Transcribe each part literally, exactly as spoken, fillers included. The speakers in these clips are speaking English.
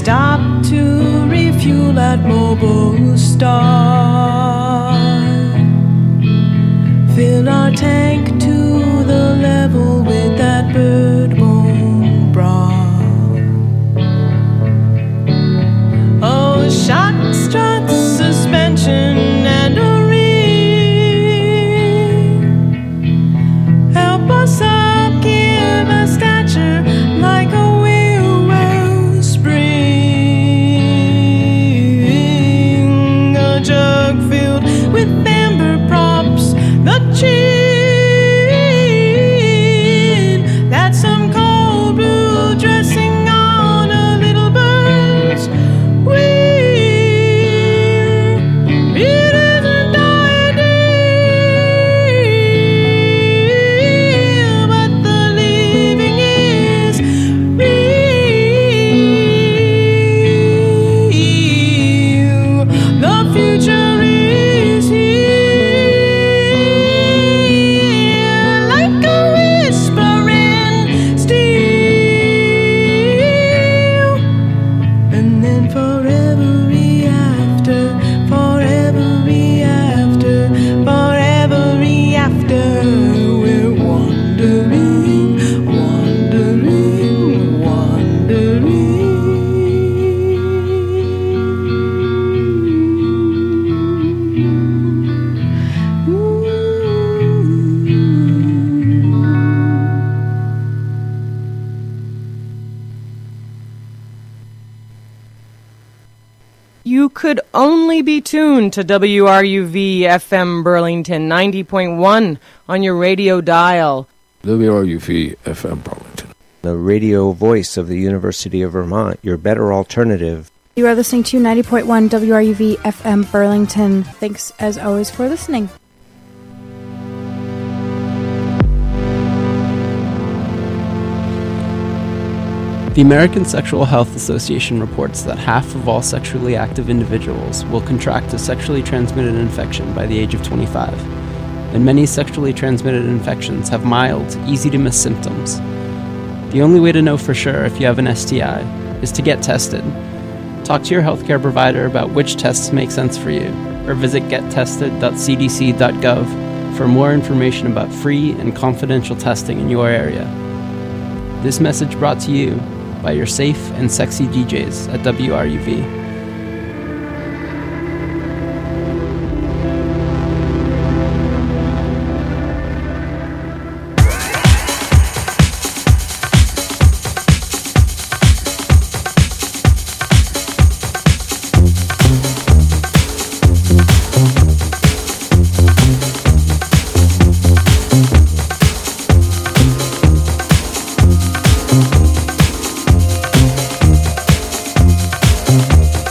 stop to refuel at Mobile Star. Fill our tank to the level with that bird bone broth. Oh, shock struts, suspension, and a ring. Help us up, give a stature like a wheel well spring. A jug filled with amber props, the chin. That's some cold brew dressing on a little bird's wheel. It isn't ideal, but the living is real. The future is here, like a whispering steel. And then forever after, forever after, forever after, we're wandering, wandering, wandering. You could only be tuned to W R U V F M Burlington ninety point one on your radio dial. W R U V F M Burlington. The radio voice of the University of Vermont, your better alternative. You are listening to ninety point one W R U V F M Burlington. Thanks, as always, for listening. The American Sexual Health Association reports that half of all sexually active individuals will contract a sexually transmitted infection by the age of twenty-five, and many sexually transmitted infections have mild, easy-to-miss symptoms. The only way to know for sure if you have an S T I is to get tested. Talk to your healthcare provider about which tests make sense for you, or visit get tested dot c d c dot gov for more information about free and confidential testing in your area. This message brought to you by your safe and sexy D Js at W R U V. Thank you.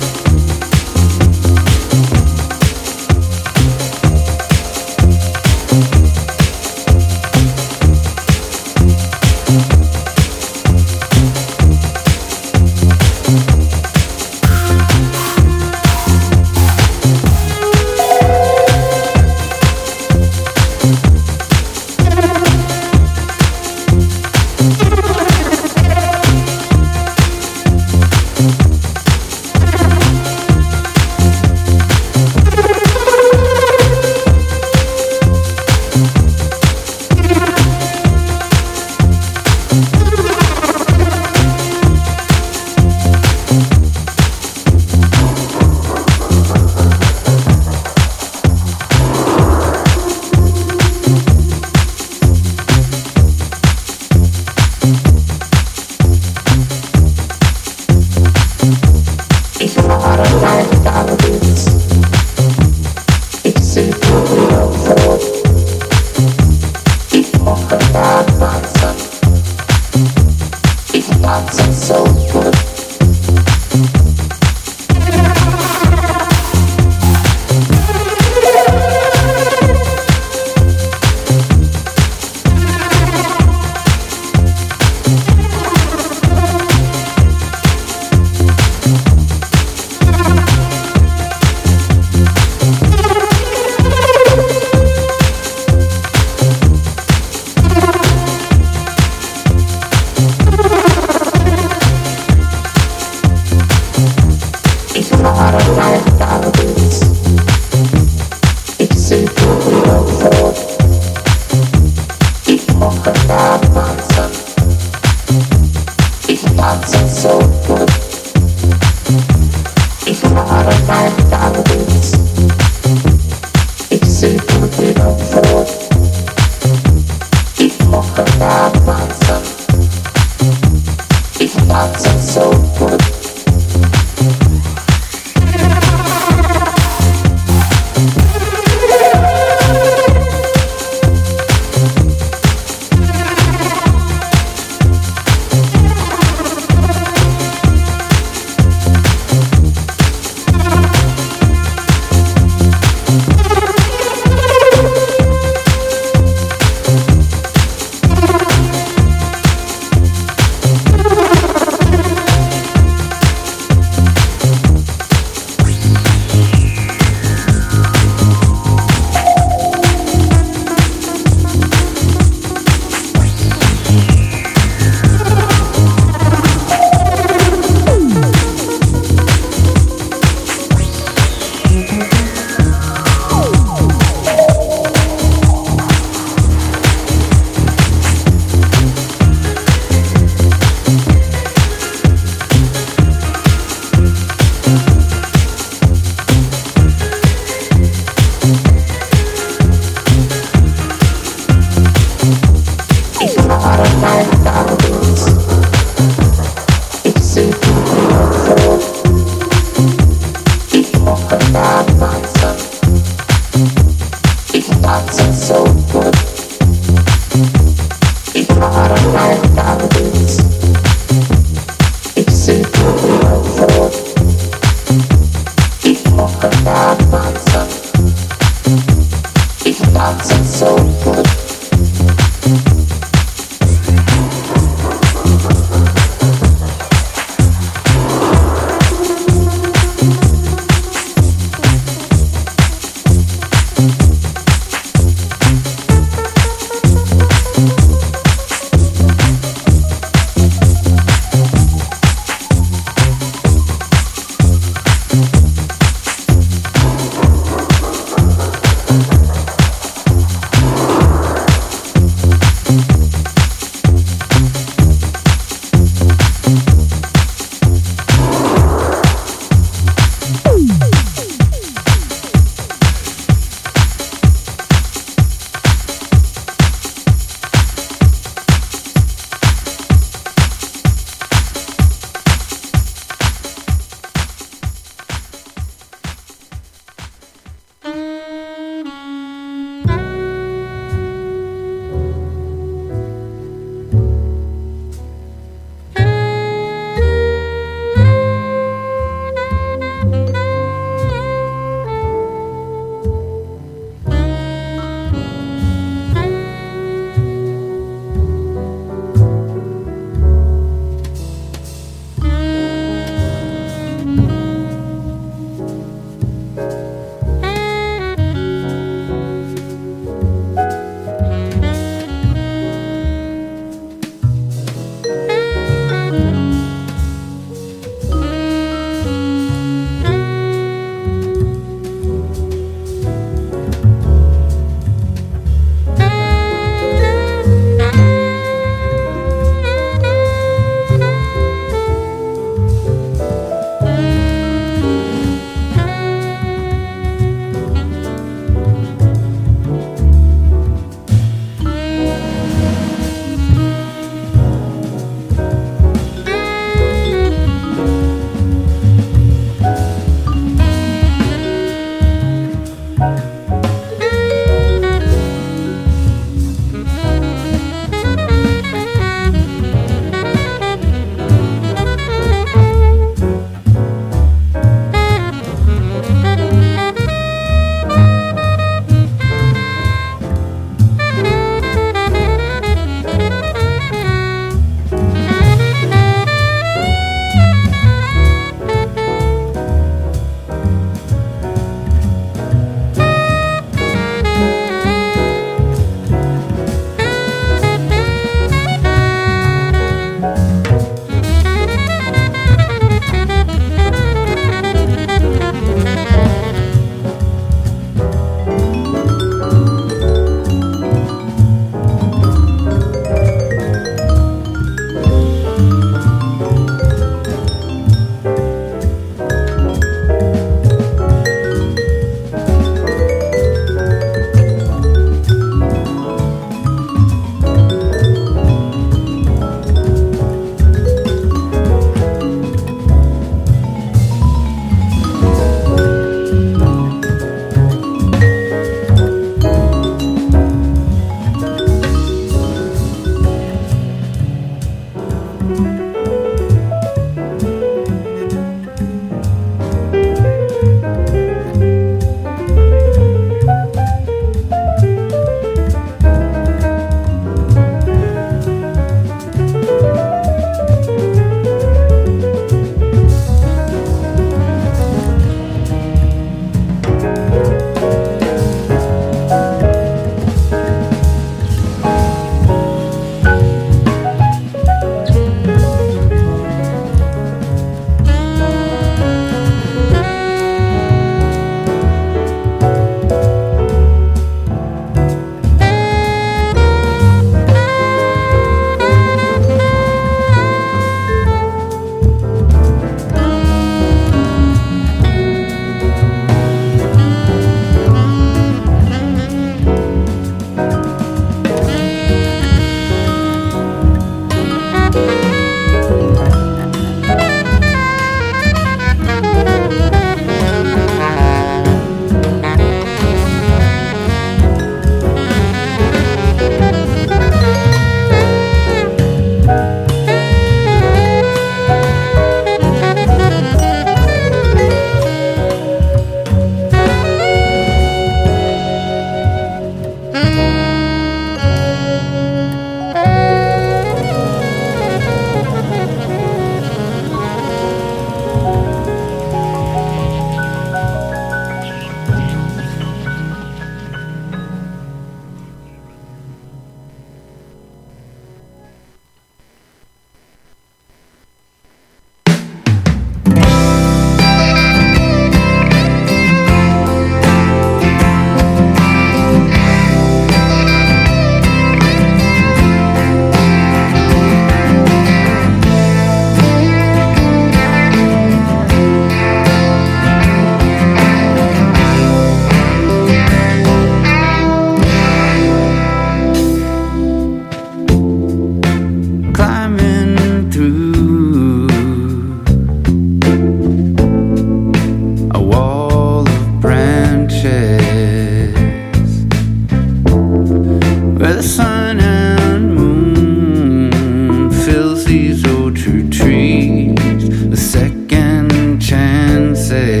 where the sun and moon fills these old true trees with second chances,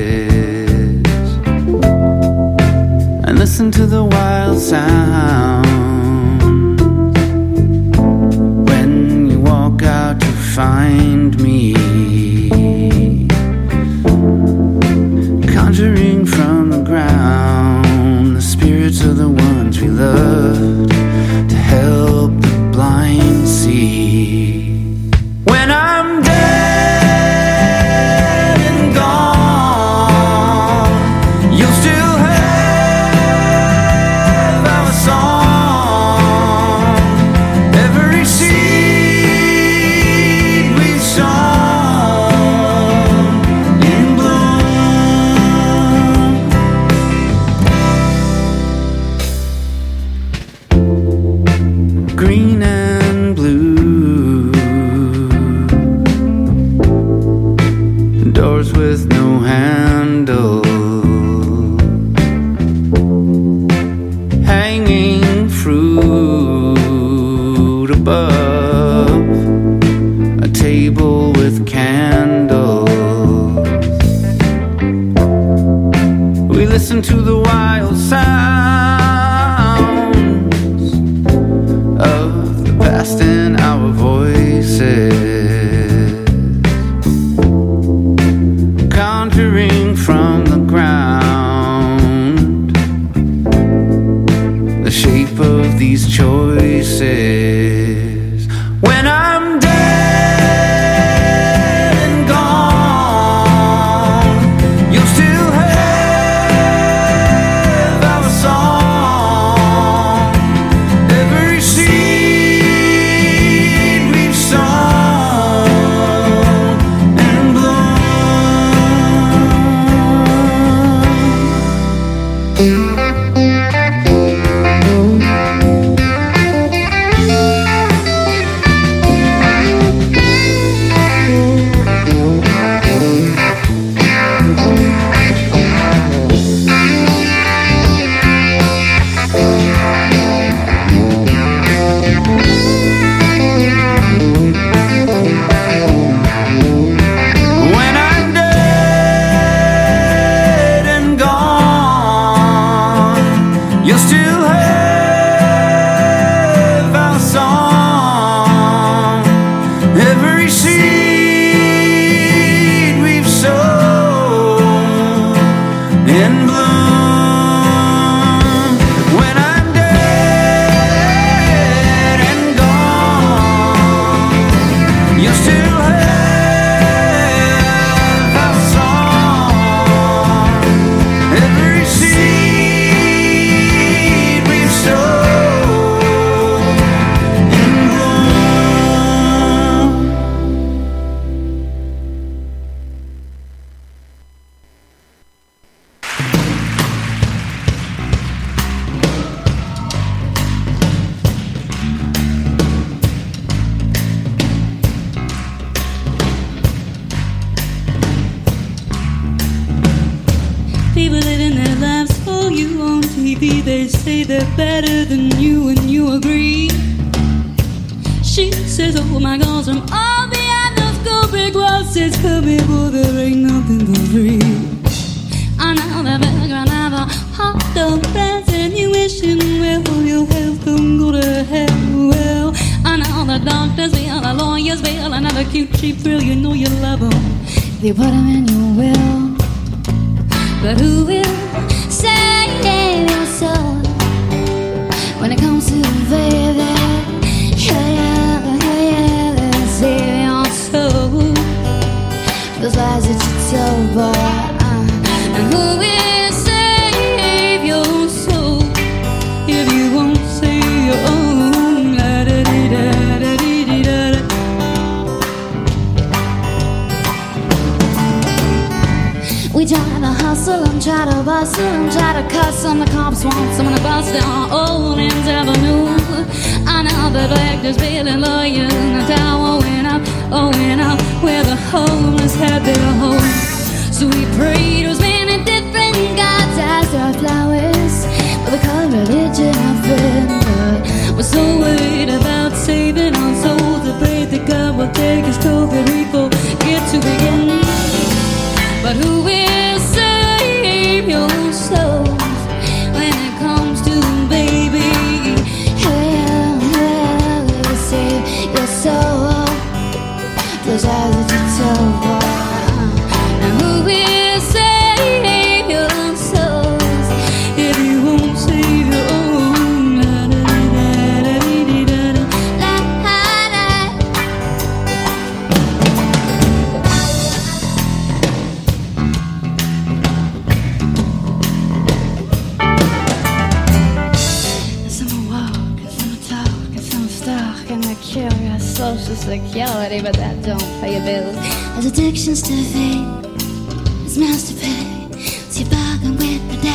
and listen to the wild sound when you walk out to find me, conjuring from the ground the spirits of the ones we loved to help the blind see. When I'm dead and gone, you'll still have our song, every seed we've sown in bloom. Green and blue, doors with no handle, hanging fruit above a table with candles. We listen to the wild sounds of the past in our voices, conjuring from the ground the shape of these choices. When I'm dead and gone, you'll still have our song, every seed we've sown and bloom. When I'm dead and gone, you'll still have our song, every seed we've sown in bloom. When I'm dead and gone, you'll still have our song, every seed we've sown in bloom. People living their lives for you on T V. They say they're better than you and you agree. She says, oh my God, from all behind those gold brick walls says, come here, boy, there ain't nothing for free. I know the background of a hot dog fast and you wishing well your health don't go to hell. Well, I know the doctors feel, the lawyers feel, another cute cheap thrill, you know you love them. They put them in your will. But who will save your soul when it comes to baby? Yeah, yeah, yeah, yeah, let's save your soul. Those lies that you told, boy. Uh, and who will save your soul if you won't save your own? La da dee da da dee dee da da. We try to hustle and try to bustle and try to cuss on the cops want someone to bust down Old Ends Avenue. I know the doctors feeling lawyers in the tower went up, oh went up where the homeless had their home. So we prayed to as many different gods as there social security, but that don't pay your bills. There's addictions to vape, there's mouths to pay, so you bargain with the